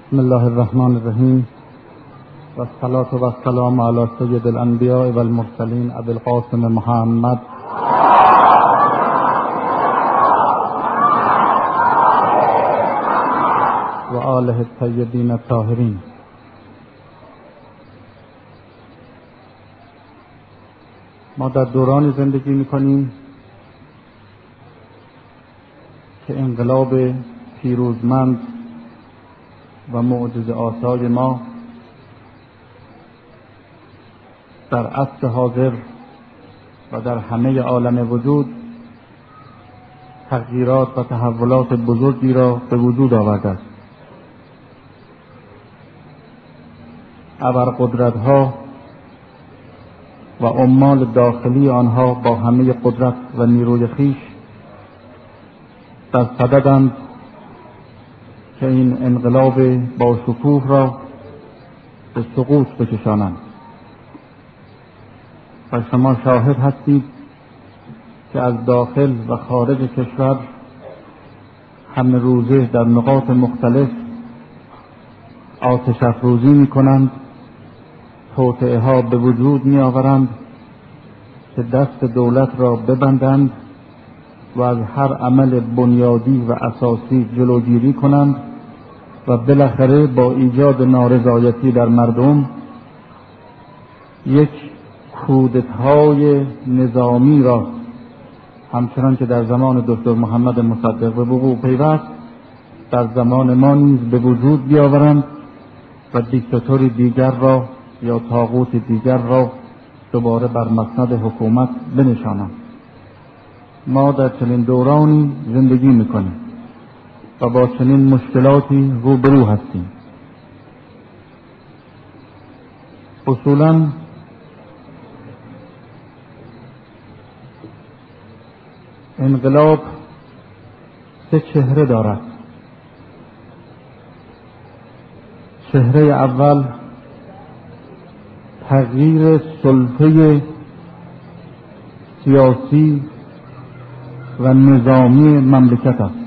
بسم الله الرحمن الرحیم و الصلاة و السلام علی سید الانبیاء و المرسلین ابی القاسم محمد و آله الطیبین الطاهرین. ما در دورانی زندگی میکنیم که انقلاب پیروزمند و معجزه آسای ما در عصر حاضر و در همه عالم وجود تغییرات و تحولات بزرگی را به وجود آورده است. ابرقدرت‌ها و عمال داخلی آنها با همه قدرت و نیروی خویش در صددند که این انقلاب با شکوه را به سقوط بکشانند و شما شاهد هستید که از داخل و خارج کشور همه روزه در نقاط مختلف آتش افروزی می‌کنند، توطئه ها به وجود می‌آورند که دست دولت را ببندند و از هر عمل بنیادی و اساسی جلوگیری کنند و بالاخره با ایجاد نارضایتی در مردم یک کودتای نظامی را همچنان که در زمان دکتر محمد مصدق به وقوع پیوست در زمان ما نیز به وجود بیاورند و دیکتاتوری دیگر را یا طاغوت دیگر را دوباره بر مسند حکومت بنشانند. ما در چنین دورانی زندگی میکنیم و با چنین مشکلاتی روبرو هستیم. اصولاً انقلاب سه چهره دارد. چهره اول تغییر سلطه سیاسی و نظامی مملکت است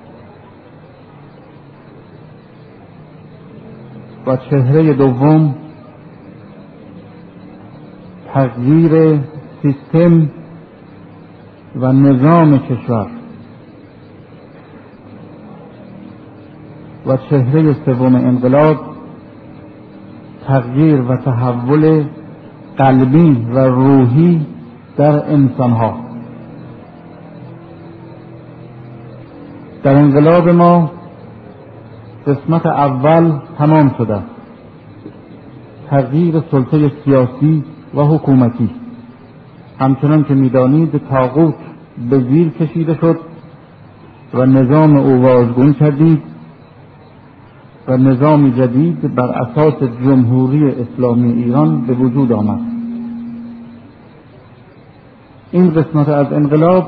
و چهره دوم تغییر سیستم و نظام کشور و چهره سوم انقلاب تغییر و تحول قلبی و روحی در انسانها. در انقلاب ما قسمت اول تمام شده، تغییر سلطه سیاسی و حکومتی. همچنان که می‌دانید طاغوت به زیر کشیده شد و نظام او واژگون کردید و نظام جدید بر اساس جمهوری اسلامی ایران به وجود آمد. این قسمت از انقلاب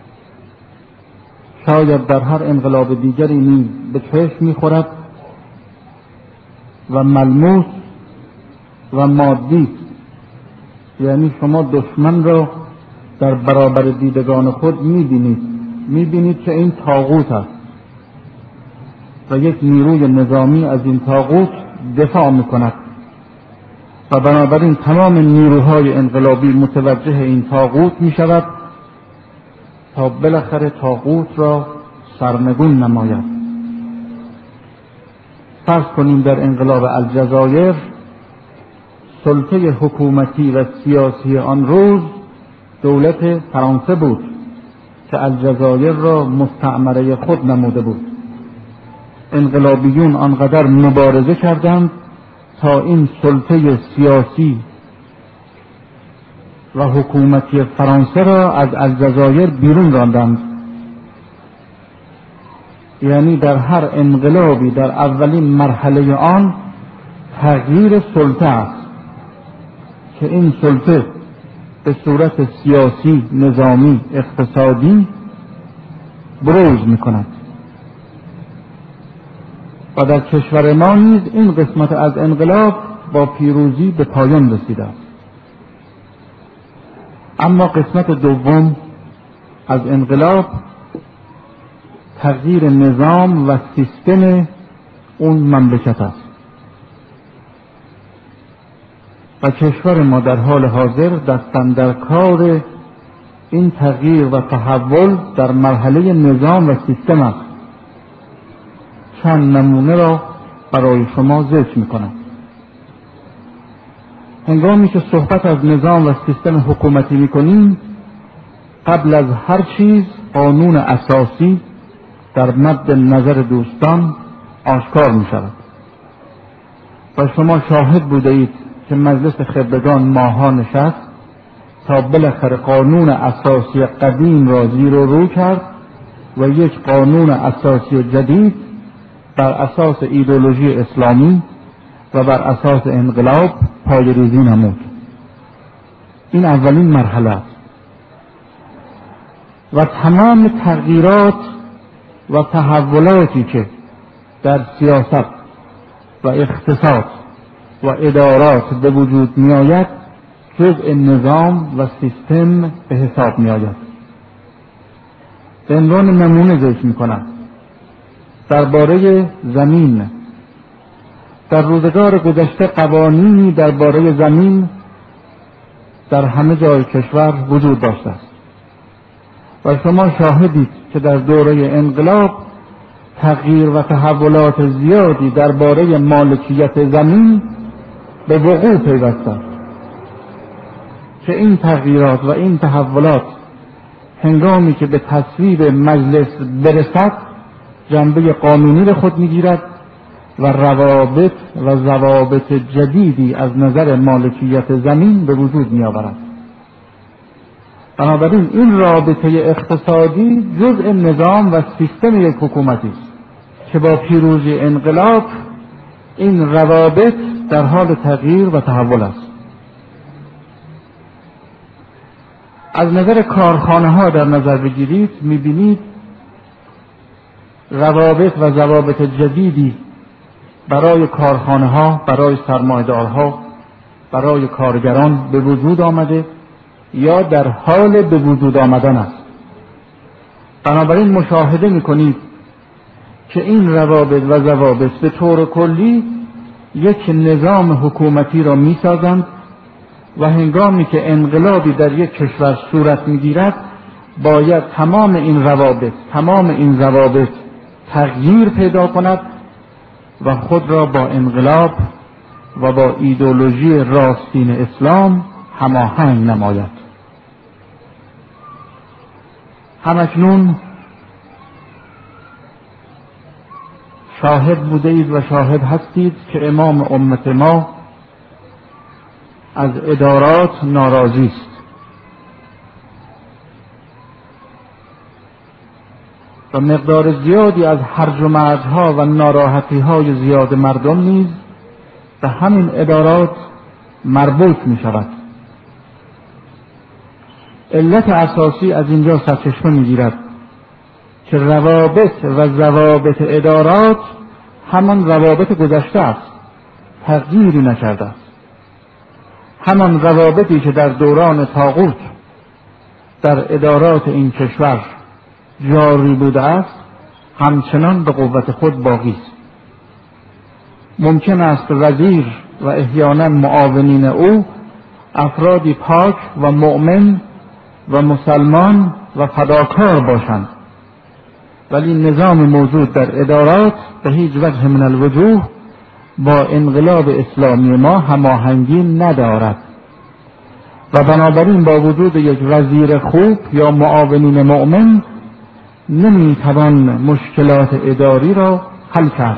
شاید در هر انقلاب دیگری نیز به چشم می‌خورد و ملموس و مادی، یعنی شما دشمن را در برابر دیدگان خود می‌بینید که این طاغوت است و یک نیروی نظامی از این طاغوت دفاع می‌کند و بنابراین تمام نیروهای انقلابی متوجه این طاغوت می‌شود تا بالاخره طاغوت را سرنگون نماید. فرض کنیم در انقلاب الجزایر سلطه حکومتی و سیاسی آن روز دولت فرانسه بود که الجزایر را مستعمره خود نموده بود. انقلابیون آنقدر مبارزه کردند تا این سلطه سیاسی و حکومتی فرانسه را از الجزایر بیرون راندند. یعنی در هر انقلابی در اولین مرحله آن تغییر سلطه است که این سلطه به صورت سیاسی، نظامی، اقتصادی بروز می‌کند و در کشور ما نیز این قسمت از انقلاب با پیروزی به پایان رسیده است. اما قسمت دوم از انقلاب تغییر نظام و سیستم اون مملکت است و کشور ما در حال حاضر دستن در کار این تغییر و تحول در مرحله نظام و سیستم است. چند نمونه را برای شما ذکر می‌کنم. هنگامی که صحبت از نظام و سیستم حکومتی می‌کنیم، قبل از هر چیز قانون اساسی در مد نظر دوستان آشکار می‌شود و شما شاهد بوده اید که مجلس خبرگان ماها نشست تا بالاخره قانون اساسی قدیم را زیر و رو کرد و یک قانون اساسی جدید بر اساس ایدئولوژی اسلامی و بر اساس انقلاب پایه‌ریزی نمود. این اولین مرحله است و تمام تغییرات و تحولاتی که در سیاست و اقتصاد و ادارات به وجود می آید جزء نظام و سیستم به حساب می آید. به عنوان نمونه ذکر می کنم درباره زمین. در روزگار گذشته قوانینی درباره زمین در همه جای کشور وجود داشته است و شما شاهدید که در دوره انقلاب تغییر و تحولات زیادی درباره مالکیت زمین به وقوع پیوسته است که این تغییرات و این تحولات هنگامی که به تصویب مجلس برسد جنبه قانونی را خود میگیرد و روابط و ضوابط جدیدی از نظر مالکیت زمین به وجود می آورد. بنابراین این رابطه اقتصادی جزء نظام و سیستم یک حکومتی است که با پیروزی انقلاب این روابط در حال تغییر و تحول است. از نظر کارخانه ها در نظر بگیرید میبینید روابط و ضوابط جدیدی برای کارخانه ها، برای سرمایه‌دارها، برای کارگران به وجود آمده یا در حال به وجود آمدن است. بنابراین مشاهده میکنید که این روابط و ضوابط به طور کلی یک نظام حکومتی را میسازند و هنگامی که انقلابی در یک کشور صورت میگیرد باید تمام این روابط، تمام این ضوابط تغییر پیدا کند و خود را با انقلاب و با ایدئولوژی راستین اسلام هماهنگ نماید. همکنون شاهد بوده اید و شاهد هستید که امام امت ما از ادارات ناراضی است و مقدار زیادی از هرج و مرج‌ها و ناراحتی‌های زیاد مردم نیز به همین ادارات مربوط می شود. علت اساسی از اینجا سرچشمه می گیرد که روابط و ضوابط ادارات همان روابط گذشته است، تغییری نکرده است. همان روابطی که در دوران طاغوت در ادارات این کشور جاری بوده است همچنان به قوت خود باقی است. ممکن است وزیر و احیانا معاونین او افرادی پاک و مؤمن و مسلمان و فداکار باشند، ولی نظام موجود در ادارات به هیچ وجه من الوجوه با انقلاب اسلامی ما هماهنگی ندارد و بنابراین با وجود یک وزیر خوب یا معاونین مؤمن نمیتوان مشکلات اداری را حل کرد.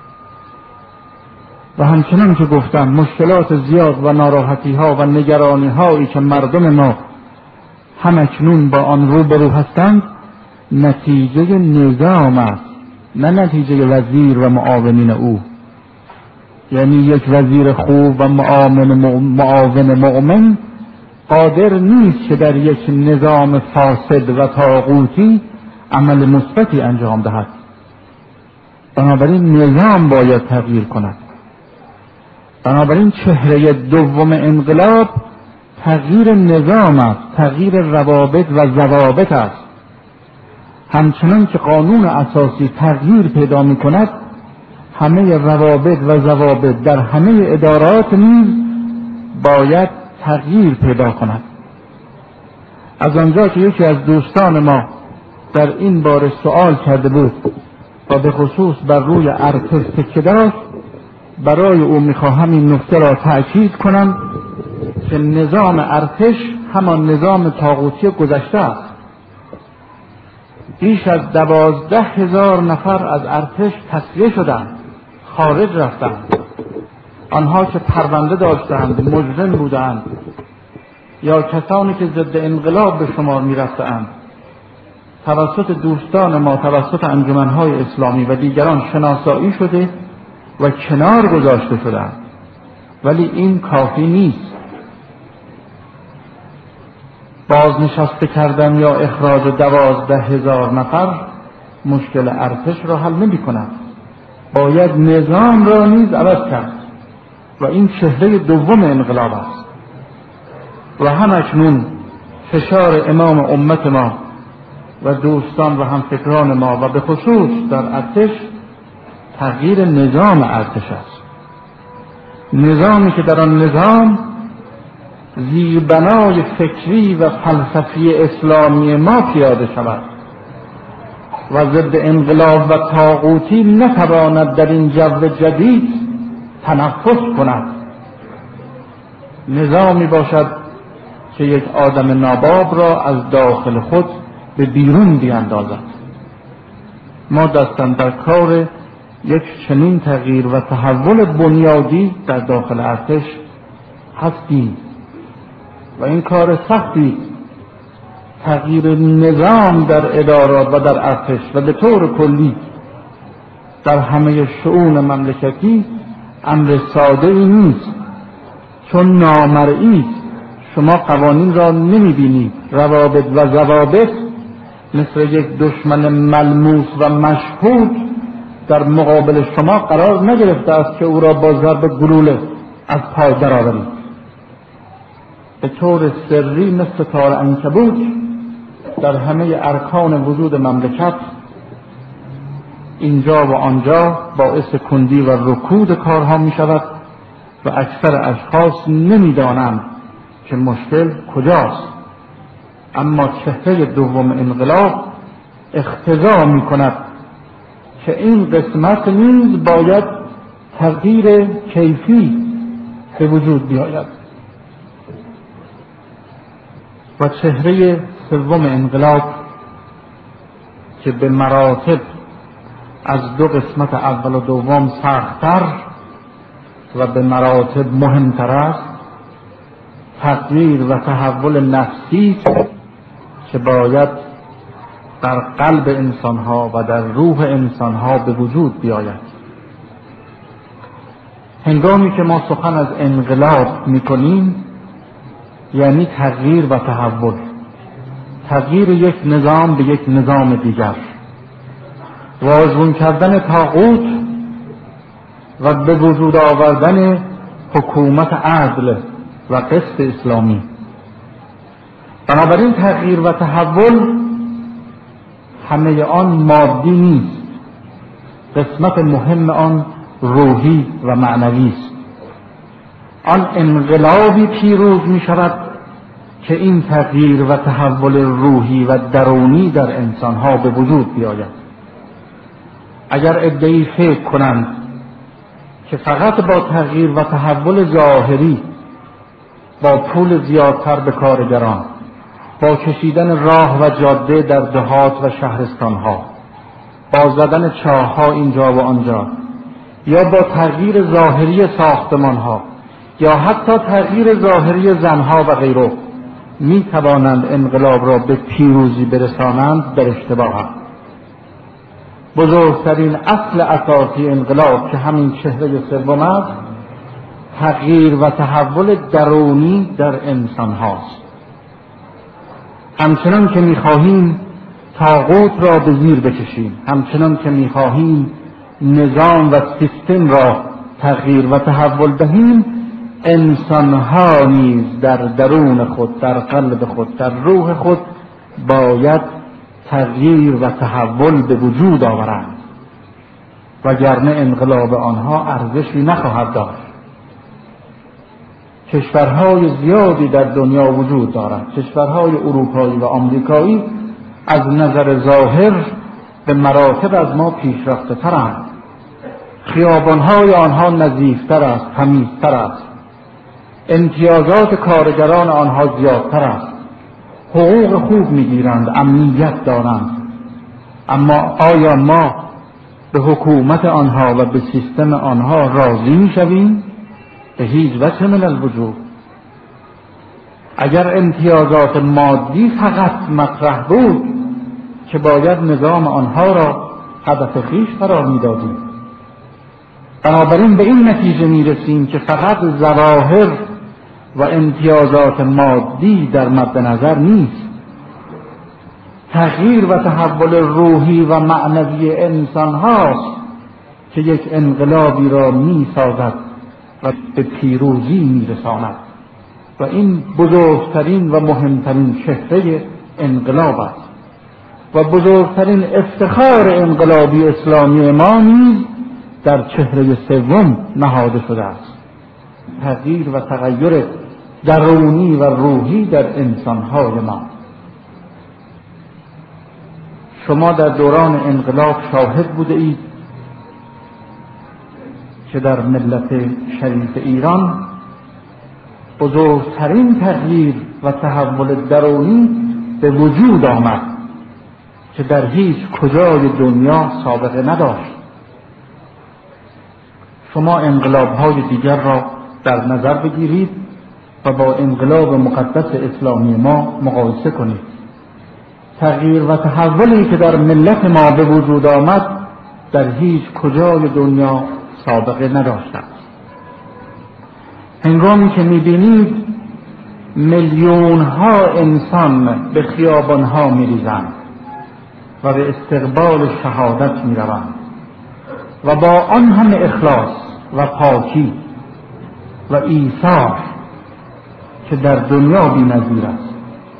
و همچنان که گفتم مشکلات زیاد و ناراحتی ها و نگرانی هایی که مردم ما همکنون با آن روبرو هستند نتیجه نظام است، نه نتیجه وزیر و معاونین او. یعنی یک وزیر خوب و معاون مؤمن قادر نیست که در یک نظام فاسد و طاغوتی عمل مثبتی انجام دهد. بنابراین نظام باید تغییر کند. بنابراین چهره دوم انقلاب تغییر نظام است، تغییر روابط و ضوابط است. همچنان که قانون اساسی تغییر پیدا می کند همه روابط و ضوابط در همه ادارات نیز باید تغییر پیدا کند. از آنجا که یکی از دوستان ما در این باره سوال کرده بود و به خصوص بر روی ارتش تکیه داشت، برای او میخواهم این نکته را تأکید کنم که نظام ارتش همان نظام طاغوتی گذشته است. بیش از 12,000 نفر از ارتش تصفیه شدند، خارج رفتند. آنها که پرونده داشتند، مجرم بودند یا کسانی که ضد انقلاب به شمار می‌رفتند، توسط دوستان ما، توسط انجمن‌های اسلامی و دیگران شناسایی شده و کنار گذاشته شدند. ولی این کافی نیست. بازنشسته کردن یا اخراج 12,000 نفر مشکل ارتش را حل نمی کند. باید نظام را نیز عوض کرد و این چهره دوم انقلاب است. و همکنون فشار امام امت ما و دوستان و همفکران ما و به خصوص در ارتش تغییر نظام ارتش است. نظامی که در آن نظام زیربنای فکری و فلسفی اسلامی ما پیاده شود و ضد انقلاب و طاغوتی نتواند در این جو جدید تنفس کند. نظامی باشد که یک آدم ناباب را از داخل خود به بیرون بیاندازد. ما دستن در کار یک چنین تغییر و تحول بنیادی در داخل ارتش هستیم و این کار سختی. تغییر نظام در ادارات و در ارتش و به طور کلی در همه شؤون مملکتی امر ساده ای نیست، چون نامرئی است. شما قوانین را نمی‌بینید. روابط و ضوابط مثل یک دشمن ملموس و مشهود در مقابل شما قرار نگرفته است که او را با ضرب گلوله از پای درآورید. به طور سری مثل تار عنکبوت در همه ارکان وجود مملکت اینجا و آنجا باعث کندی و رکود کارها می شود و اکثر اشخاص نمی دانند که مشکل کجاست. اما چهره دوم انقلاب اقتضا می کند که این قسمت نیز باید تغییر کیفی به وجود بیاید. و چهره سوم انقلاب که به مراتب از دو قسمت اول و دوم سخت‌تر و به مراتب مهمتر است، تغییر و تحول نفسی که باید در قلب انسانها و در روح انسانها به وجود بیاید. هنگامی که ما سخن از انقلاب می‌کنیم یعنی تغییر و تحول، تغییر یک نظام به یک نظام دیگر، واژگون کردن طاغوت و به وجود آوردن حکومت عدل و قسط اسلامی. بنابراین تغییر و تحول همه آن مادی نیست، قسمت مهم آن روحی و معنوی است. آن انقلابی پیروز می شود که این تغییر و تحول روحی و درونی در انسانها به وجود بیاید. اگر عده‌ای فکر کنند که فقط با تغییر و تحول ظاهری، با پول زیادتر به کارگران، با کشیدن راه و جاده در دهات و شهرستانها، با زدن چاه‌ها اینجا و آنجا، یا با تغییر ظاهری ساختمانها یا حتی تغییر ظاهری زنها و غیره می توانند انقلاب را به پیروزی برسانند، در اشتباهند. بزرگترین اصل اساسی انقلاب که همین چهره سوم است، تغییر و تحول درونی در انسان هاست. همچنان که می‌خواهیم طاغوت را به زیر بکشیم، همچنان که می‌خواهیم نظام و سیستم را تغییر و تحول دهیم، انسان‌ها نیز در درون خود، در قلب خود، در روح خود باید تغییر و تحول به وجود آورند وگرنه انقلاب آنها ارزشی نخواهد داشت. کشورهای زیادی در دنیا وجود دارد، کشورهای اروپایی و آمریکایی از نظر ظاهر به مراتب از ما پیشرفته ترند. خیابانهای آنها نظیفتر است، تمیزتر است، امتیازات کارگران آنها زیادتر است، حقوق خوب میگیرند، امنیت دارند. اما آیا ما به حکومت آنها و به سیستم آنها راضی میشویم؟ به هیچ وجه من الوجوه. اگر امتیازات مادی فقط مطرح بود که باید نظام آنها را هدف خویش قرار میدادیم. بنابراین به این نتیجه میرسیم که فقط ظواهر و امتیازات مادی در مد نظر نیست. تغییر و تحول روحی و معنوی انسان هاست که یک انقلابی را میسازد و به پیروزی میرساند و این بزرگترین و مهمترین چهره انقلاب است و بزرگترین افتخار انقلابی اسلامی ما نیز در چهره سوم نهاده شده است: تغییر و تغییر درونی و روحی در انسانهای ما. شما در دوران انقلاب شاهد بوده اید که در ملت شریف ایران بزرگترین تغییر و تحول درونی به وجود آمد که در هیچ کجای دنیا سابقه نداشت. شما انقلاب‌های دیگر را در نظر بگیرید و با انقلاب مقدس اسلامی ما مقایسه کنید. تغییر و تحولی که در ملت ما به وجود آمد در هیچ کجای دنیا سابقه نداشته است. هنگامی که می‌بینید میلیون‌ها انسان به خیابان‌ها می‌ریزند و به استقبال شهادت می‌روند و با آن همه اخلاص و پاکی و ایثار که در دنیا بی‌نظیر است.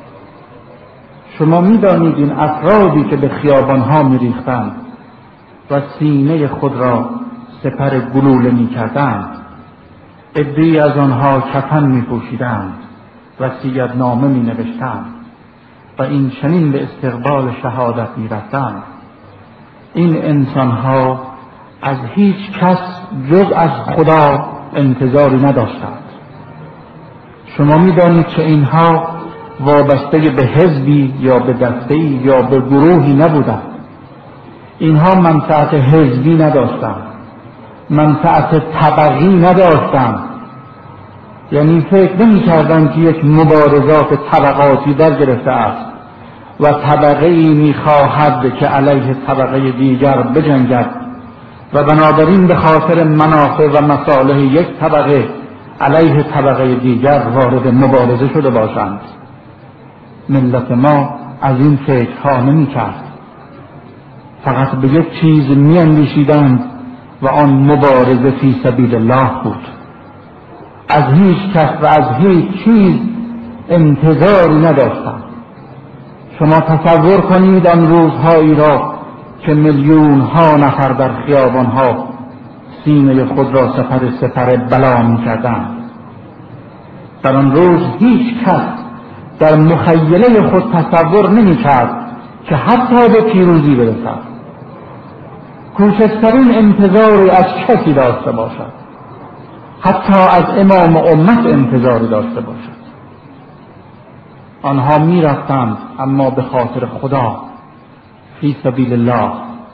شما می‌دانید این افرادی که به خیابان‌ها می‌ریختند و سینه خود را سپر گلوله می‌کردند، عده‌ای از آنها کفن می‌پوشیدند، وصیت‌نامه می‌نوشتند و این چنین به استقبال شهادت می‌رفتند. این انسان‌ها از هیچ کس جز از خدا انتظاری نداشتند. شما می‌دانید که اینها وابسته به حزبی یا به دسته‌ای یا به گروهی نبودند. اینها منفعت حزبی نداشتند، منفعت طبقی نداشتند. یعنی فکر نمی‌کردند که یک مبارزات طبقاتی در گرفته است و طبقه‌ای می‌خواهد که علیه طبقه دیگر بجنگد و بنابراین به خاطر منافع و مصالح یک طبقه علیه طبقه دیگر وارد مبارزه شده باشند. ملت ما از این فکرها نمی‌کرد. فقط به یک چیز می‌اندیشیدند و آن مبارزه فی سبیل الله بود. از هیچ کس و از هیچ چیز انتظاری نداشتند. شما تصور کنید آن روزهایی را که میلیون‌ها نفر در خیابان‌ها سینه خود را سپر بلا می‌کردند. در آن روز هیچ کس در مخیله خود تصور نمی‌کرد که حتی به پیروزی برسد، کوچکترین انتظاری از کسی داشته باشد، حتی از امام امت انتظاری داشته باشد. آنها می‌رفتند اما به خاطر خدا، فی سبیل الله،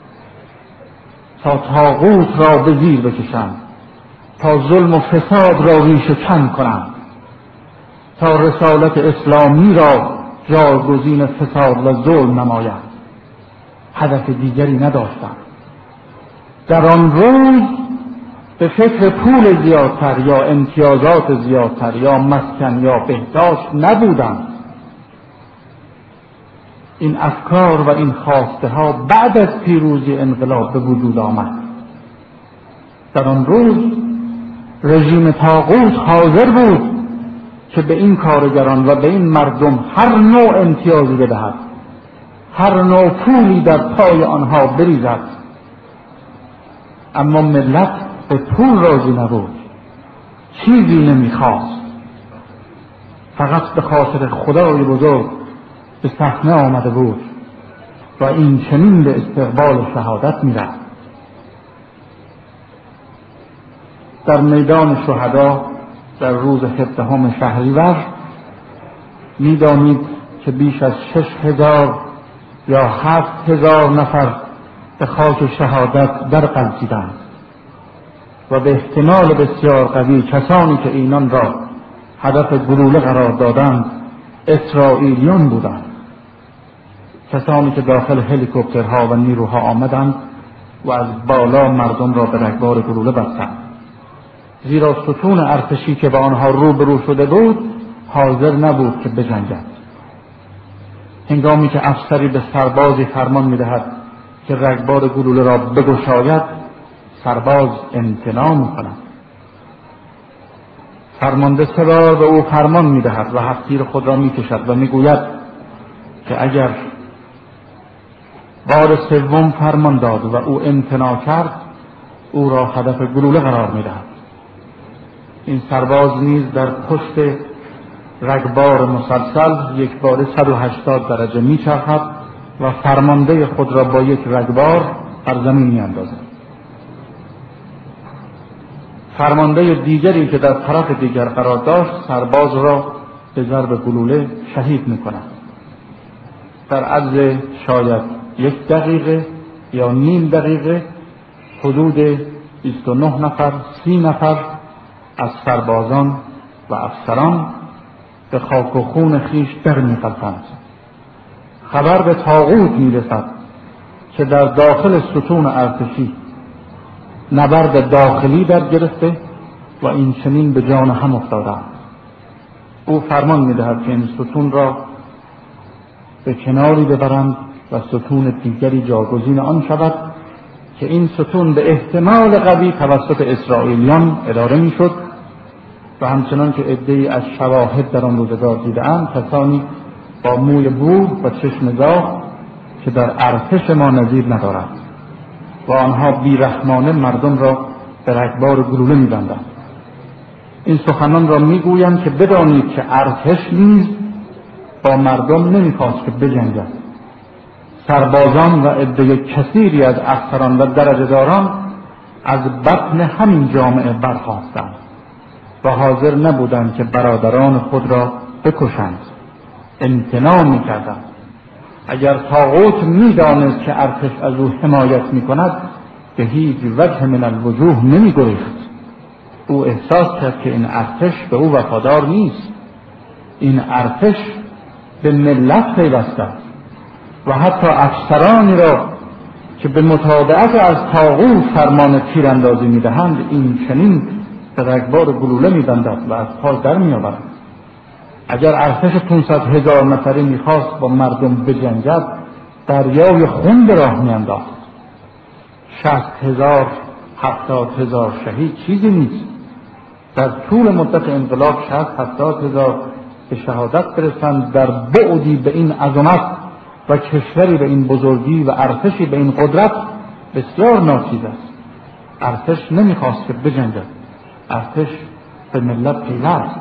تا طاغوت را به زیر بکشند، تا ظلم و فساد را ریشه کن کنند، تا رسالت اسلامی را جایگزین فساد و ظلم نمایند. هدف دیگری نداشتند. در آن روز به فکر پول زیادتر یا امتیازات زیادتر یا مسکن یا بهداشت نبودند. این افکار و این خواسته ها بعد از پیروزی انقلاب به وجود آمد. در آن روز رژیم طاغوت حاضر بود که به این کارگران و به این مردم هر نوع امتیازی بدهد، هر نوع پولی در پای آنها بریزد. اما ملت به پول راضی نبود، چیزی نمیخواست، فقط به خاطر خدای بزرگ به صحنه آمده بود و این چنین به استقبال شهادت میرفت. در میدان شهدا در روز 17 شهریور میدانید که بیش از 6,000 یا 7,000 نفر به خاک شهادت در غلتیدند و به احتمال بسیار قوی کسانی که اینان را هدف گلوله قرار دادند اسرائیلیان بودند، کسانی که داخل هلیکوپترها و نیروها آمدند و از بالا مردم را به رگبار گلوله بستند، زیرا ستون ارتشی که با آنها روبرو شده بود حاضر نبود که بجنگد. هنگامی که افسری به سربازی فرمان می‌دهد که رگبار گلوله را بگشاید، سرباز امتناع می‌کند. فرمانده 3 بار به او فرمان می‌دهد و هفت‌تیر خود را می‌کشد و می‌گوید که اگر بار 3 فرمان داد و او امتناع کرد، او را هدف گلوله قرار می‌دهد. این سرباز نیز در پشت رگبار مسلسل یک بار 180 درجه می‌چرخد و فرمانده خود را با یک رگبار بر زمین می‌اندازد. فرمانده دیگری که در طرف دیگر قرار داشت سرباز را به ضرب گلوله شهید می‌کند. در عرض شاید 1 دقیقه یا نیم دقیقه حدود 29 نفر 30 نفر از سربازان و افسران به خاک و خون خویش در می‌غلطند. خبر به طاغوت می‌رسد که در داخل ستون ارتشی نبرد داخلی در گرفته و این چنین به جان هم افتادند. او فرمان می‌دهد که این ستون را به کناری ببرند و ستون دیگری جاگزین آن شود که این ستون به احتمال قوی توسط اسرائیلیان اداره می‌شد و همچنان که عده‌ای از شواهد در آن روزگار دیده‌اند، کسانی با موی بور و چشم زاغ که در ارتش ما نظیر ندارد و آنها بیرحمانه مردم را به رگبار گلوله می‌بندند. این سخنان را می‌گویند که بدانید که ارتش نیز با مردم نمی‌خواست که بجنگد. سربازان و عده کثیری از افسران و درجه‌داران از بطن همین جامعه برخاستند و حاضر نبودند که برادران خود را بکشند. امتناع می‌کردند. اگر طاغوت می‌دانست که ارتش از او حمایت می‌کند به هیچ وجه من الوجوه نمی‌گریخت. او احساس کرد که این ارتش به او وفادار نیست. این ارتش به ملت پیوسته است و حتی افسرانی را که به متابعت از طاغوت فرمان تیراندازی می‌دهند این چنین به رگبار گلوله می‌بندد و از پای در می‌آورد. اگر ارتش 500,000 نفری می‌خواست با مردم بجنگد دریای خون به راه می‌انداخت. 60,000 70,000 شهید چیزی نیست. در طول مدت انقلاب 60,000-70,000 به شهادت برسند در بعدی به این عظمت و کشوری به این بزرگی و ارتشی به این قدرت بسیار ناچیز است. ارتش نمیخواست که بجنگد. ارتش به ملت پیوست.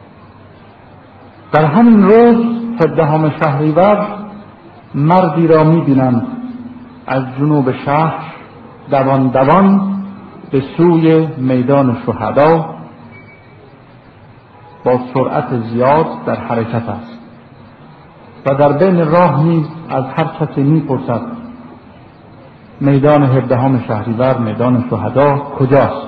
در همین روز 17 شهریور مردی را میبینند از جنوب شهر دوان دوان به سوی میدان شهدا با سرعت زیاد در حرکت است و در بین راه نیز از هر کسی میپرسد میدان 17 شهریور، میدان شهدا کجاست؟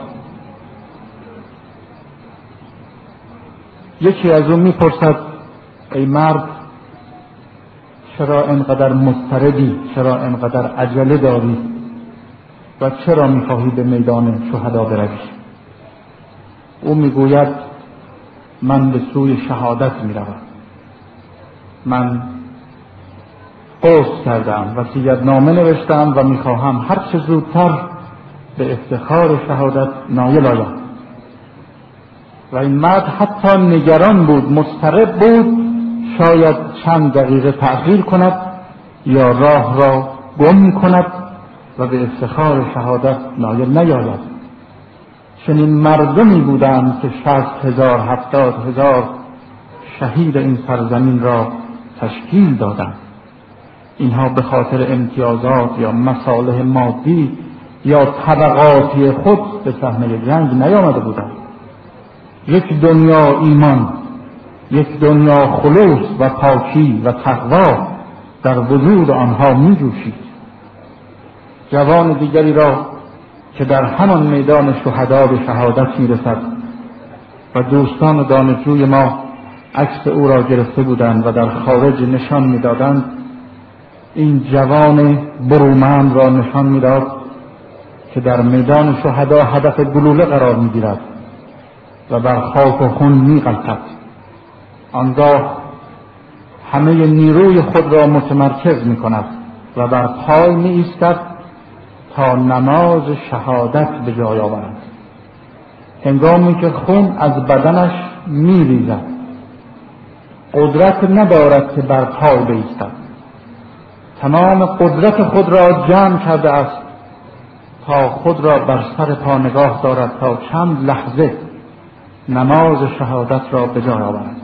یکی از اون میپرسد ای مرد چرا اینقدر مضطربی، چرا اینقدر عجله داری و چرا میخواهی به میدان شهدا بروی؟ او میگوید من به سوی شهادت میروم. من قصد کردم، وصیت‌نامه نوشتم و میخواهم هر چه زودتر به افتخار شهادت نایل آیم. و این مرد حتی نگران بود، مضطرب بود شاید چند دقیقه تأخیر کند یا راه را گم کند و به افتخار شهادت نایل نیاید. چنین مردمی بودند که 60,000 70,000 شهید این سرزمین را تشکیل دادند. اینها به خاطر امتیازات یا مصالح مادی یا طبقاتی خود به صحنه جنگ نیامده بودند. یک دنیا ایمان، یک دنیا خلوص و پاکی و تقوا در وجود آنها می جوشید. جوان دیگری را که در همان میدان شهدا به شهادت می رسد و دوستان دانشجوی ما عکس او را گرفته بودند و در خارج نشان می دادند، این جوان برومند را نشان می داد که در میدان شهدا هدف گلوله قرار می گیرد و بر خاک و خون می غلطد. آنگاه همه نیروی خود را متمرکز می کند و بر پای می ایستد تا نماز شهادت به جای آورد. هنگامی که خون از بدنش می ریزد قدرت ندارد که بر پای بایستد. تمام قدرت خود را جمع کرده است تا خود را بر سر پا نگاه دارد تا چند لحظه نماز شهادت را به جای آورد.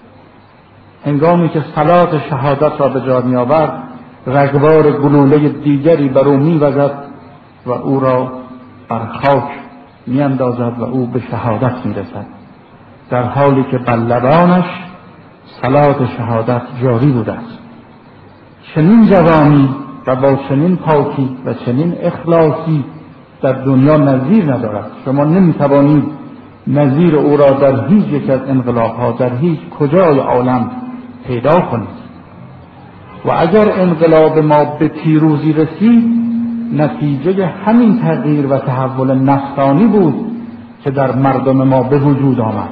هنگامی که صلات شهادت را به جای می آورد، رگبار گلوله دیگری بر او می وزد و او را بر خاک می اندازد و او به شهادت می رسد، در حالی که بر لبانش صلات شهادت جاری بوده است. چنین جوانی و با چنین پاکی و چنین اخلاصی در دنیا نظیر ندارد. شما نمی توانید نظیر او را در هیچ یک از انقلاب‌ها در هیچ کجای عالم پیدا کنید. و اگر انقلاب ما به پیروزی رسید، نتیجه همین تغییر و تحول نفسانی بود که در مردم ما به وجود آمد.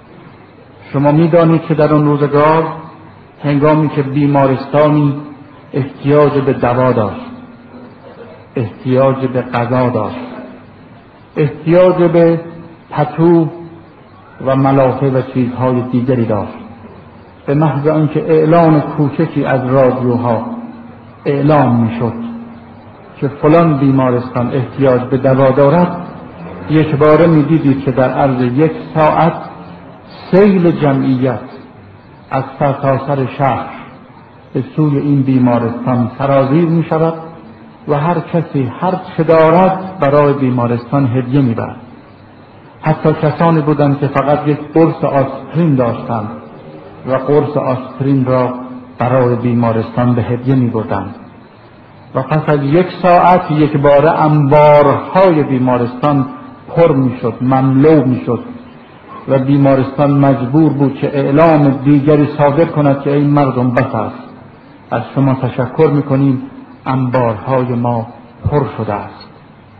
شما می‌دانید که در آن روزگار هنگامی که بیمارستانی احتیاج به دوا داشت، احتیاج به غذا داشت، احتیاج به پتو و ملافه و چیزهای دیگری داشت، به محض آنکه اعلان کوچکی از رادیوها اعلام میشد که فلان بیمارستان احتیاج به دوا دارد، یک باره می‌دیدید که در عرض 1 ساعت سیل جمعیت از سرتاسر شهر به سوی این بیمارستان سرازیر می شود و هر کسی هر چه دارد برای بیمارستان هدیه می برد. حتی کسانی بودند که فقط یک قرص آسپرین داشتند و قرص آسپرین را برای بیمارستان به هدیه می بردند. و پس از 1 ساعت یک باره انبارهای بیمارستان پر می شد، مملو می شد و بیمارستان مجبور بود که اعلام دیگری صادر کند که این مردم بس است، از شما تشکر میکنیم، انبارهای ما پر شده است.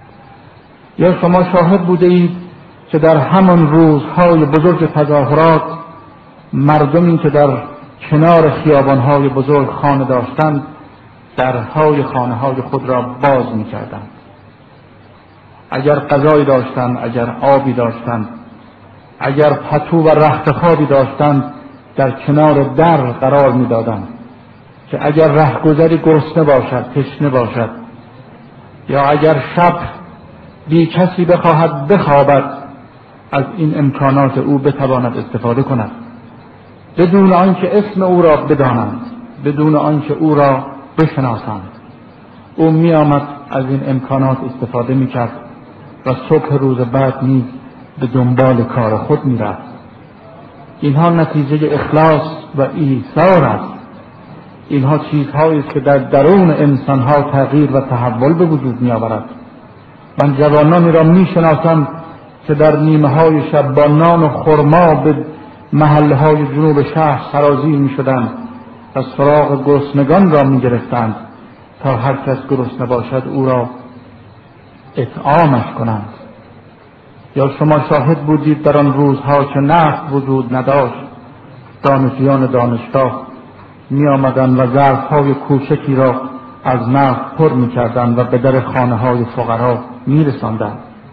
یا شما شاهد بوده اید که در همان روزهای بزرگ تظاهرات مردمی که در کنار خیابانهای بزرگ خانه داشتند درهای خانه‌های خود را باز میکردند. اگر غذایی داشتند، اگر آبی داشتند، اگر پتو و رخت خوابی داشتند در کنار در قرار میدادند که اگر رهگذری گرسنه باشد، تشنه باشد، یا اگر شب بی کسی بخواهد بخوابد، از این امکانات او بتواند استفاده کند بدون آنکه اسم او را بدانند، بدون آنکه او را بشناسند. او می آمد از این امکانات استفاده می کرد و صبح روز بعد نیز به دنبال کار خود می رفت. اینها نتیجه اخلاص و ایثار است. اینها چیزهایی است که در درون انسانها تغییر و تحول به وجود می آورد. من جوانانی را می شناسم که در نیمه های شب با نان و خرما به محله های جنوب شهر سرازیر می شدند و سراغ گرسنگان را می گرفتند تا هر کس گرسنه باشد او را اطعامش کنند. یا شما شاهد بودید در آن روزها که نفت وجود نداشت، دانشجویان دانشگاه می آمدند و ظرف‌های کوچکی را از نفت پر می کردند و به در خانه‌های فقرا می رساندند.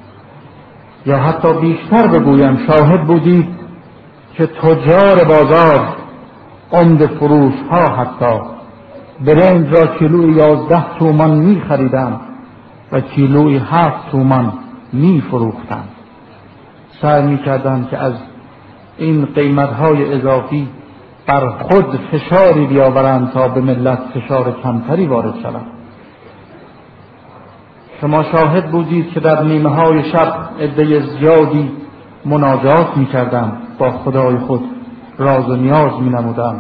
یا حتی بیشتر بگویم شاهد بودید که تجار بازار، عمده فروش ها حتی برنج را کیلوی 11 تومان می خریدند و کیلویی 7 تومان می فروختند. سعی می کردند که از این قیمت‌های اضافی بر خود فشاری بیاورند تا به ملت فشار کمتری وارد شود. شما شاهد بودید که در نیمه‌های شب عده زیادی مناجات می‌کردند، با خدای خود راز و نیاز می‌نمودند،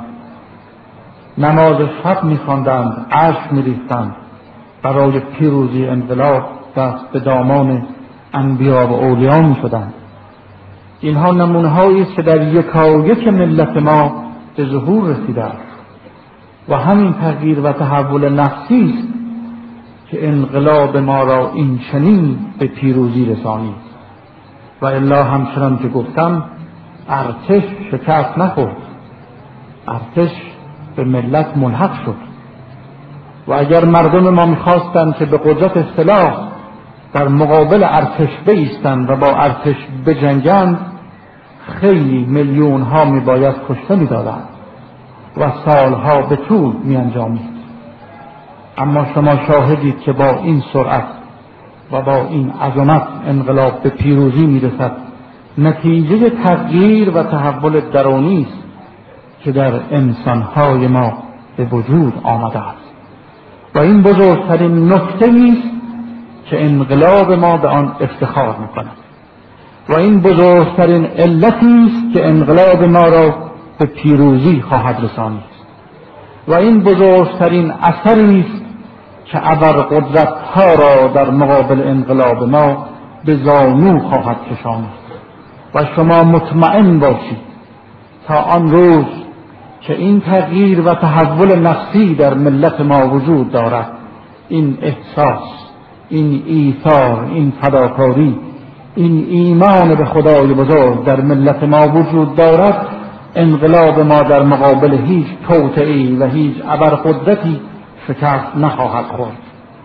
نماز شب می‌خواندند، اشک می‌ریختند، برای پیروزی انقلاب دست به دامان انبیا و اولیا می‌شدند. اینها نمونه‌هایی است که در یکایک ملت ما به ظهور رسیده است و همین تغییر و تحول نفسی است که انقلاب ما را این چنین به پیروزی رسانید. و الا همچنان که گفتم، ارتش شکست نخورد، ارتش به ملت ملحق شد. و اگر مردم ما می‌خواستند که به قدرت سلاح در مقابل ارتش بایستند و با ارتش بجنگند، خیلی میلیون ها میباید کشته می‌دادند و سالها به طول می‌انجامید. اما شما شاهدید که با این سرعت و با این عظمت انقلاب به پیروزی میرسد. نتیجه تغییر و تحول درونی است که در انسان‌های ما به وجود آمده است و این بزرگترین نکته است که انقلاب ما به آن افتخار می‌کند و این بزرگترین علتی است که انقلاب ما را به پیروزی خواهد رسانید و این بزرگترین اثری است که ابرقدرت‌ها را در مقابل انقلاب ما به زانو خواهد کشاند. و شما مطمئن باشید تا آن روز که این تغییر و تحول نفسی در ملت ما وجود دارد، این احساس، این ایثار، این فداکاری، این ایمان به خدای بزرگ در ملت ما وجود دارد، انقلاب ما در مقابل هیچ توطئه‌ای و هیچ ابرقدرتی شکست نخواهد خورد.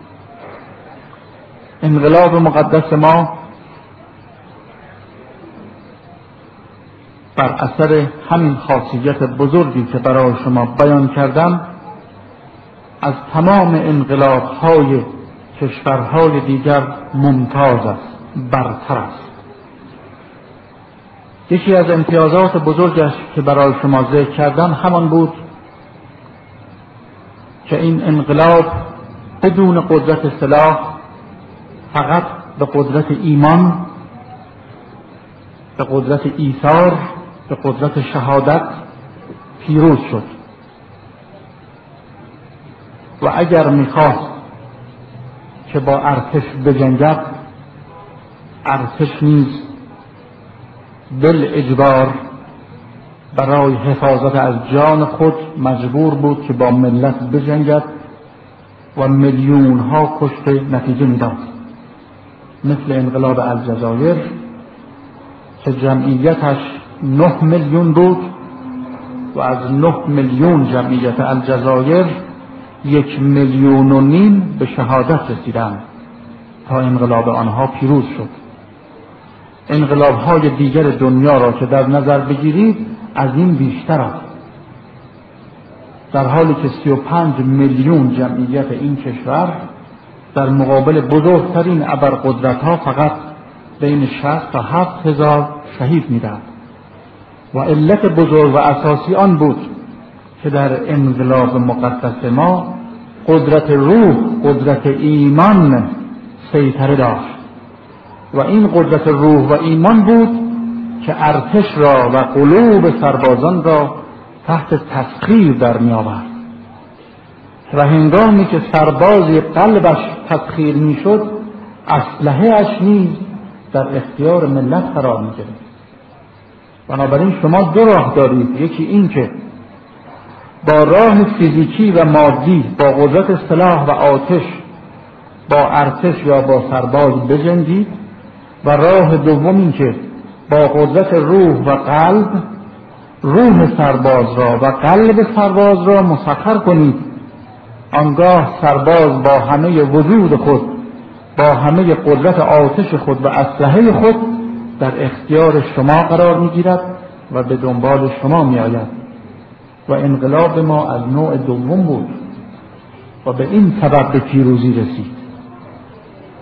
انقلاب مقدس ما بر اثر همین خاصیت بزرگی که برای شما بیان کردم از تمام انقلاب‌های کشورهای دیگر ممتاز است، برتر است. یکی از امتیازات بزرگش که برای شما ذکر کردم همان بود که این انقلاب بدون قدرت سلاح، فقط به قدرت ایمان، به قدرت ایثار، به قدرت شهادت پیروز شد. و اگر میخواست که با ارتش بجنگد، ارتش نیز بالاجبار برای حفاظت از جان خود مجبور بود که با ملت بجنگد و میلیون ها کشته نتیجه میداد. مثل انقلاب الجزایر که جمعیتش 9 میلیون بود و از 9 میلیون جمعیت الجزایر 1.5 میلیون به شهادت رسیدند تا انقلاب آنها پیروز شد. انقلاب‌های دیگر دنیا را که در نظر بگیرید از این بیشتر است، در حالی که 35 میلیون جمعیت این کشور در مقابل بزرگترین ابرقدرت‌ها فقط بین 60 تا 70 هزار شهید می‌داد. و علت بزرگ و اساسی آن بود که در انقلاب مقدس ما قدرت روح، قدرت ایمان سیطره داشت و این قدرت روح و ایمان بود که ارتش را و قلوب سربازان را تحت تسخیر در می آورد و هنگامی که سربازی قلبش تسخیر می شد، اسلحه اش نیز در اختیار ملت قرار می گرفت. بنابراین شما دو راه دارید، یکی این که با راه فیزیکی و مادی، با قدرت سلاح و آتش با ارتش یا با سرباز بجنگید، و راه دوم این که با قدرت روح و قلب روح سرباز را و قلب سرباز را مسخر کنید. آنگاه سرباز با همه وجود خود، با همه قدرت آتش خود و اسلحه خود در اختیار شما قرار میگیرد و به دنبال شما می آید. و انقلاب ما از نوع دوم بود و به این سبب به پیروزی رسید.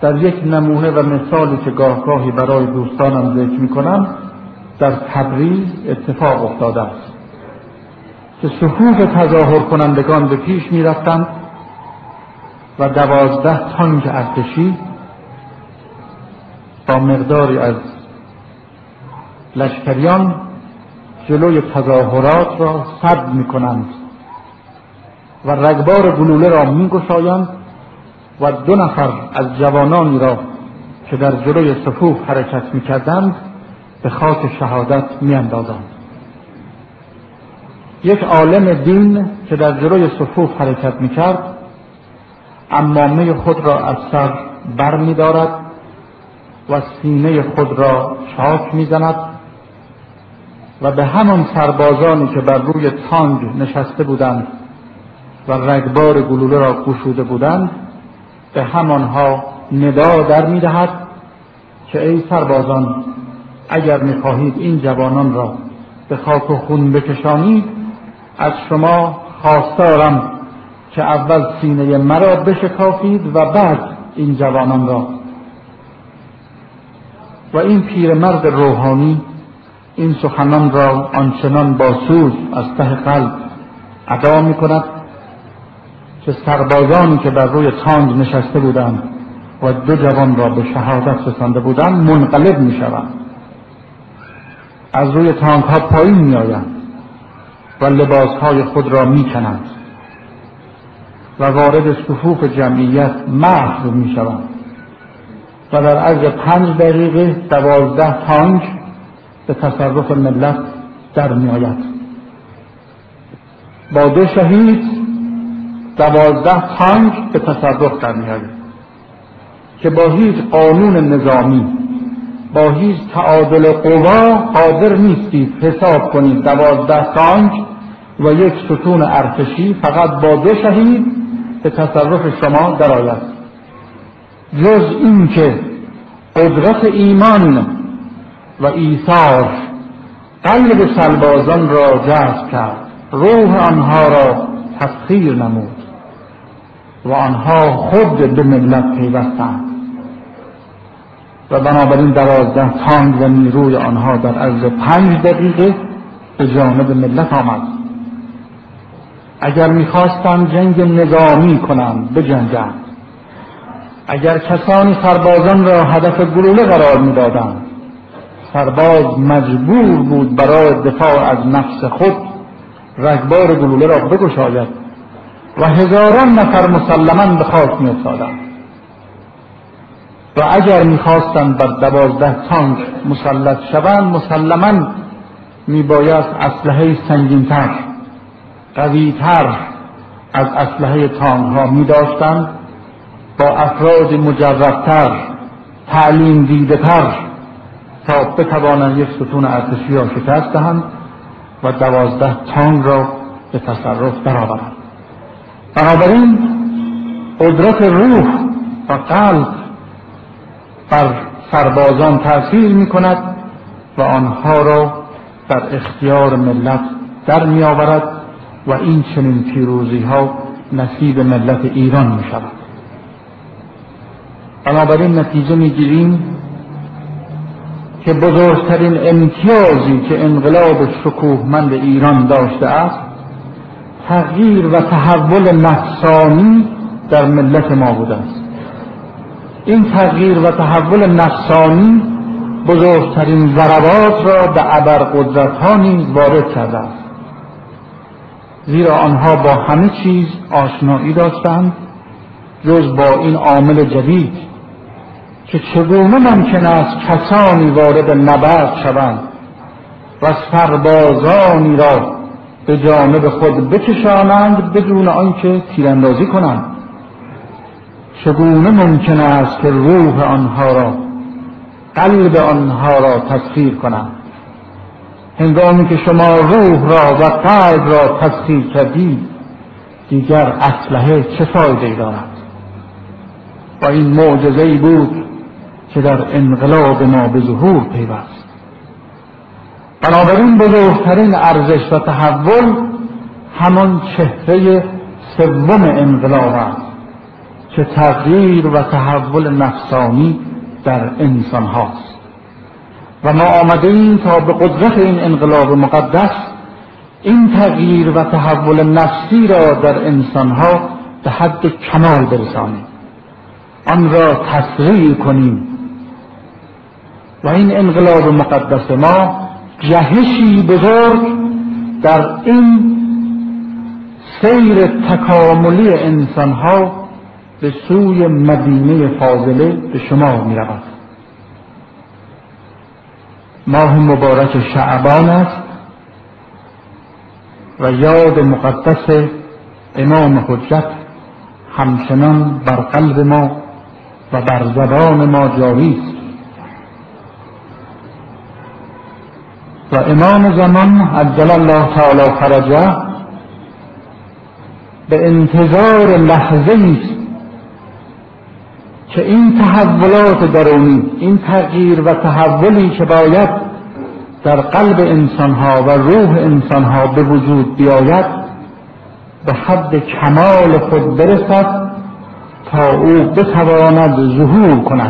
در یک نمونه و مثالی که گاهی برای دوستانم ذکر می‌کنم در تبریز اتفاق افتاده است که صفوف تظاهر کنندگان به پیش می‌رفتند و 12 تانک ارتشی با مقداری از لشکریان جلوی تظاهرات را سد می‌کنند و رگبار گلوله را می‌گشایند و 2 نفر از جوانانی را که در جلوی صفوف حرکت می‌کردند به خاک شهادت می‌اندازند. یک عالم دین که در جلوی صفوف حرکت می‌کرد عمامه خود را از سر بر می‌دارد و سینه خود را چاک می‌زند و به همان سربازانی که بر روی تانگ نشسته بودند و رگبار گلوله را گشوده بودند به همانها ندا در می‌دهد که ای سربازان، اگر می‌خواهید این جوانان را به خاک و خون بکشانید، از شما خواستارم که اول سینه مرا بشکافید و بعد این جوانان را. و این پیرمرد روحانی این سخنان را آنچنان با سوز از ته قلب ادا می‌کند که سربازانی که بر روی تانگ نشسته بودند و 2 جوان را به شهادت رسانده بودند منقلب می‌شوند، از روی تانک‌ها پایین می‌آیند و لباسهای خود را می‌کنند و وارد صفوف جمعیت محو می‌شوند و در عرض 5 دقیقه 12 تانک به تصرف ملت در می‌آید. با 2 شهید 12 تانک به تصرف در می‌آید که با هیچ قانون نظامی، با هیچ تعادل قوا قادر نیستید حساب کنید 12 تانک و یک ستون ارتشی فقط با 2 شهید به تصرف شما درآید، جز این که قدرت ایمان و ایثار قلب سربازان را جذب کرد، روح آنها را تسخیر نمود و آنها خود به ملت پیوستند و بنابراین 12 تانک و نیروی آنها در عرض 5 دقیقه به جانب ملت آمد. اگر می‌خواستند جنگ نظامی کنند بجنگند، اگر کسانی سربازان را هدف گلوله قرار می‌دادند، سرباز مجبور بود برای دفاع از نفس خود رگبار گلوله را بگشاید و هزاران نفر مسلماً به خاک می‌افتادند. و اگر می‌خواستند بر 12 تانک مسلط شوند، مسلماً میبایست اسلحه سنگین‌تر، قوی‌تر از اسلحه تانک‌ها می‌داشتند، با افراد مجرب‌تر، تعلیم دیده‌تر تا بتوانند یک ستون ارتشی را شکست دهند و 12 تانک را به تصرف درآورند. بنابراین قدرت روح و قلب بر سربازان تأثیر می‌کند و آنها را در اختیار ملت در می‌آورد و این چنین پیروزی‌ها نصیب ملت ایران می‌شود. بنابراین نتیجه می‌گیریم که بزرگترین امتیازی که انقلاب شکوهمند ایران داشته است تغییر و تحول نفسانی در ملت ما بوده است. این تغییر و تحول نفسانی بزرگترین ضربات را به ابرقدرت‌ها نیز وارد کرده است، زیرا آنها با همه چیز آشنایی داشتند جز با این عامل جدید که چگونه ممکن است کسانی وارد نبرد شوند و سربازانی را به جانب خود بکشانند بدون آنکه تیراندازی کنند. چگونه ممکن است که روح آنها را، قلب آنها را تسخیر کنند؟ هنگامی که شما روح را و قلب را تسخیر کردید دیگر اسلحه چه فایده‌ای دارد؟ و این معجزه‌ای بود که در انقلاب ما به ظهور پیوست. بنابراین بزرگترین ارزش و تحول همان چهره سوم انقلاب است که تغییر و تحول نفسانی در انسان هاست و ما آمده ایم تا به قدرت این انقلاب مقدس این تغییر و تحول نفسی را در انسان ها به حد کمال برسانیم، آن را تسریع کنیم و این انقلاب مقدس ما جهشی بزرگ در این سیر تکاملی انسان ها به سوی مدینه فاضله به شما می رود. ماه مبارک شعبان است و یاد مقدس امام حجت همچنان بر قلب ما و بر زبان ما جاری است و امام زمان عجل الله تعالی فرجه به انتظار لحظه است که این تحولات درونی، این تغییر و تحولی که باید در قلب انسانها و روح انسانها به وجود بیاید به حد کمال خود برسد تا او بتواند ظهور کند.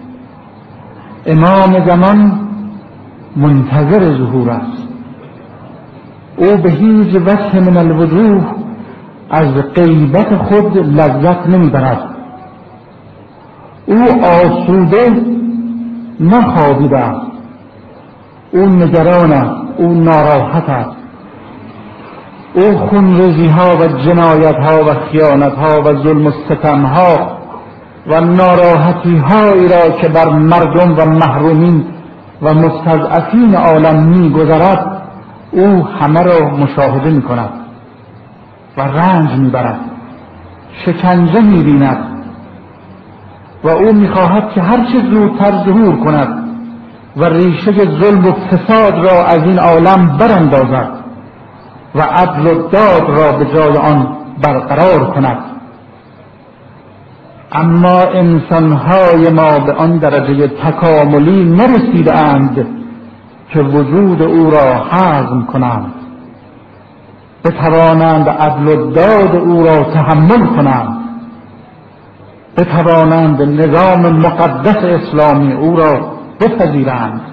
امام زمان منتظر ظهور است. او به هیچ وجه من الوجوه از غیبت خود لذت نمیبرد. او آسوده نخوابیده است، او نگران است، او ناراحت است، او خونریزی ها و جنایت ها و خیانت ها و ظلم و ستم ها و ناراحتی هایی را که بر مردم و محرومین و مستضعفین عالم می‌گذرد او همه را مشاهده می‌کند و رنج می‌برد، شکنجه می‌بیند و او می‌خواهد که هر چه زودتر ظهور کند و ریشه ظلم و فساد را از این عالم براندازد و عدل و داد را به جای آن برقرار کند. اما انسان‌های ما به آن درجه تکاملی نرسیده اند که وجود او را هضم کنند، بتوانند عدل و داد او را تحمل کنند، بتوانند نظام مقدس اسلامی او را بپذیرند.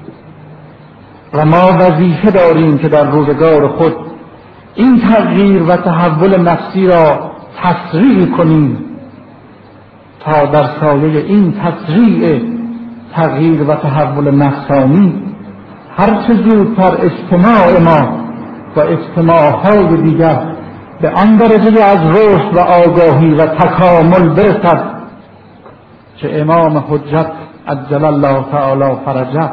و ما وظیفه داریم که در روزگار خود این تغییر و تحول نفسی را تسریع کنیم تا در سایه این تسریع تغییر و تحول نفسانی هر چه زودتر اجتماع ما و اجتماعهای دیگر به آن درجه از رشد و آگاهی و تکامل برسد که امام حجت عجل الله تعالی فرجه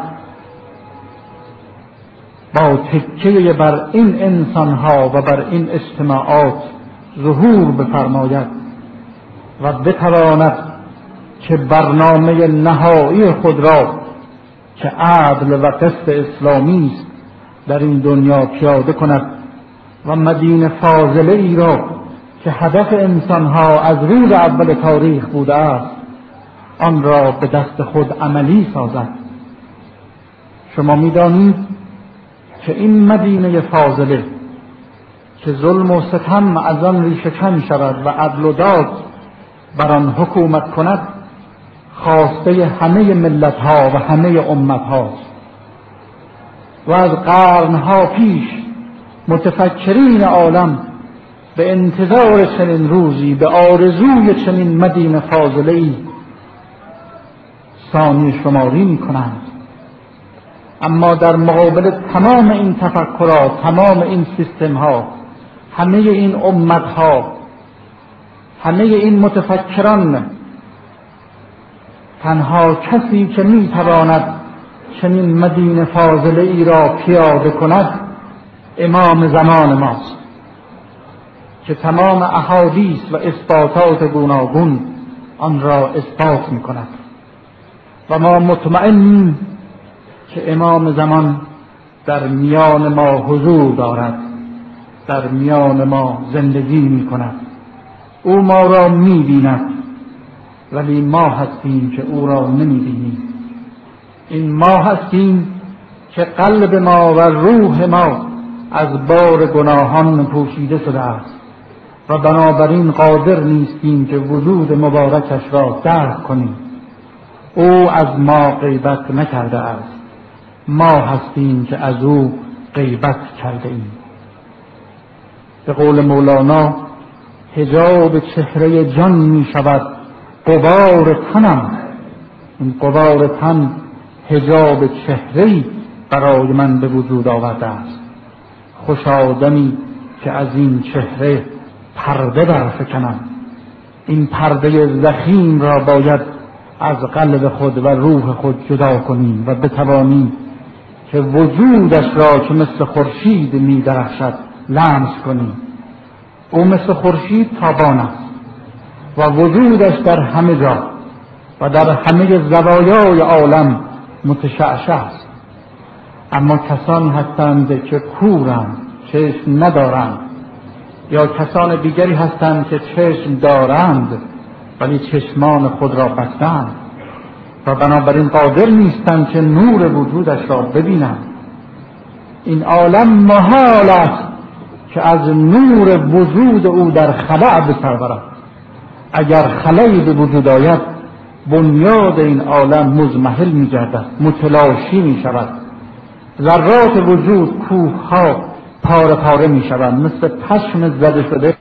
با تکیه بر این انسانها و بر این اجتماعات ظهور بفرماید و بتواند که برنامه نهایی خود را که عدل و قسط اسلامی است در این دنیا پیاده کند و مدینه فاضله ای را که هدف انسانها از روز اول تاریخ بوده است آن را به دست خود عملی سازد. شما می‌دانید که این مدینه فاضله که ظلم و ستم از آن ریشه‌کن شود و عدل و داد بر آن حکومت کند خواسته همه ملت‌ها و همه امت‌هاست و از قرن‌ها پیش متفکرین عالم به انتظار چنین روزی، به آرزوی چنین مدینه فاضله‌ای ثانی شماری می‌کنند. اما در مقابل تمام این تفکرات، تمام این سیستم‌ها، همه این امت‌ها، همه این متفکران، تنها کسی که می‌تواند چنین مدینه فاضله ای را پیاده کند امام زمان ماست که تمام احادیث و اثباتات گوناگون آن را اثبات می‌کند و ما مطمئنیم که امام زمان در میان ما حضور دارد، در میان ما زندگی می‌کند. او ما را می‌بیند ولی ما هستیم که او را نمی‌بینیم. این ما هستیم که قلب ما و روح ما از بار گناهان پوشیده شده است و بنابراین قادر نیستیم که وجود مبارکش را درک کنیم. او از ما غیبت نکرده است، ما هستیم که از او غیبت کرده ایم. به قول مولانا حجاب چهره جان می شود غبار تنم. این غبار تن حجاب چهره‌ای برای من به وجود آورده است. خوش آدمی که از این چهره پرده برفکنم. این پرده ضخیم را باید از قلب خود و روح خود جدا کنیم و بتوانیم که وجودش را که مثل خورشید می درخشد لمس کنیم. او مثل خورشید تابان است و وجودش در همه جا و در همه زوایای عالم متشعشع است. اما کسانی هستند که کورند، چشم ندارند، یا کسان دیگری هستند که چشم دارند ولی چشمان خود را بستند و بنابراین قادر نیستند که نور وجودش را ببینند. این عالم محال است که از نور وجود او در خلأ بپرورد. اگر خلأی به وجود آید بنیاد این عالم مضمحل می گردد، متلاشی می شود. ذرات وجود، کوه ها پاره پاره می شوند، مثل پشم زده شده